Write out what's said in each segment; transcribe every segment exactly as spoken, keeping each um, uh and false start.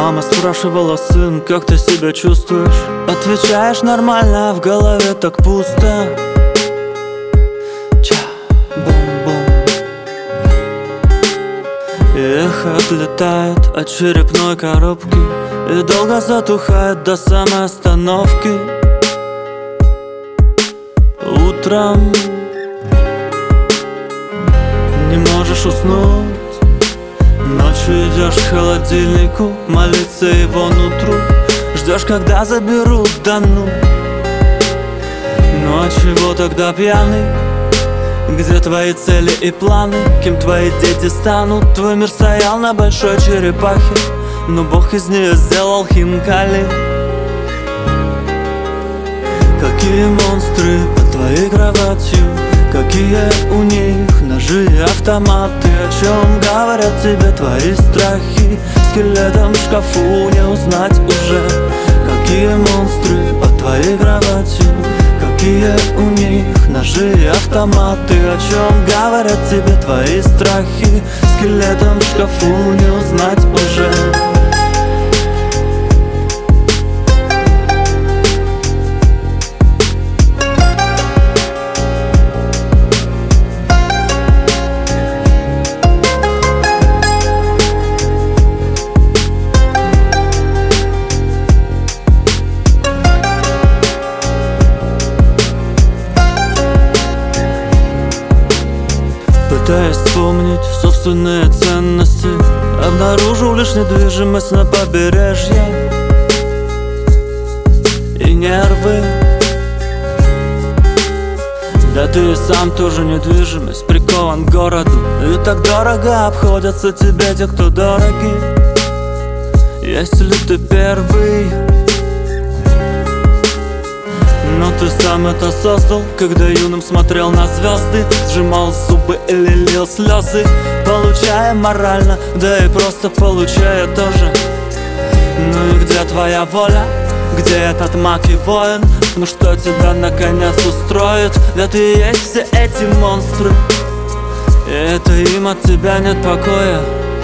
Мама спрашивала: сын, как ты себя чувствуешь? Отвечаешь: нормально, а в голове так пусто. Ча-бум-бум. И эхо отлетает от черепной коробки и долго затухает до самой остановки. Утром не можешь уснуть, ночью идешь к холодильнику, молиться его нутру. Ждешь, когда заберут, да ну. Ну а чего тогда пьяный? Где твои цели и планы? Кем твои дети станут? Твой мир стоял на большой черепахе, но Бог из нее сделал хинкали. Какие монстры под твоей кроватью, какие у них ножи и автоматы. О чем говорят тебе твои страхи? Скелетом в шкафу не узнать уже. Какие монстры под твоей кроватью, какие у них ножи и автоматы. О чем говорят тебе твои страхи? Скелетом в шкафу не узнать уже. Пытаясь вспомнить собственные ценности, обнаружил лишь недвижимость на побережье и нервы. Да ты и сам тоже недвижимость, прикован к городу. И так дорого обходятся тебе те, кто дороги. Есть ли ты первый? Но ты сам это создал, когда юным смотрел на звезды, сжимал зубы или лил слезы, получая морально, да и просто получая тоже. Ну и где твоя воля? Где этот маг и воин? Ну что тебя наконец устроит? Да ты и есть все эти монстры, и это им от тебя нет покоя.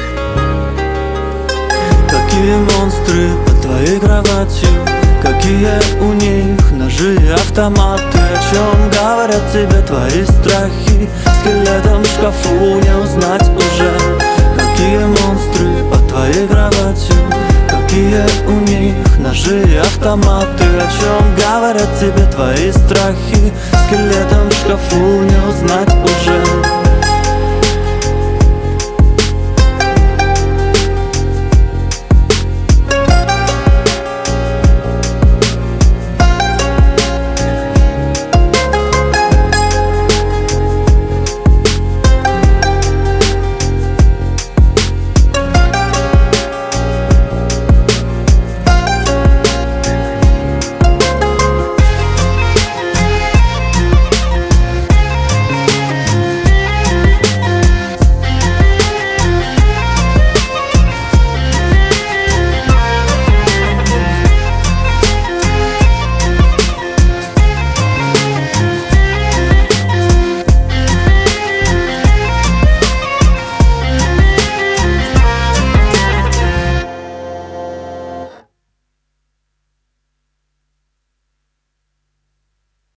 Какие монстры под твоей кроватью, какие у них ножи и автоматы. О чем говорят тебе твои страхи? Скелетом в шкафу не узнать уже. Какие монстры под твоей кроватью, какие у них ножи и автоматы. О чем говорят тебе твои страхи? Скелетом в шкафу не узнать уже.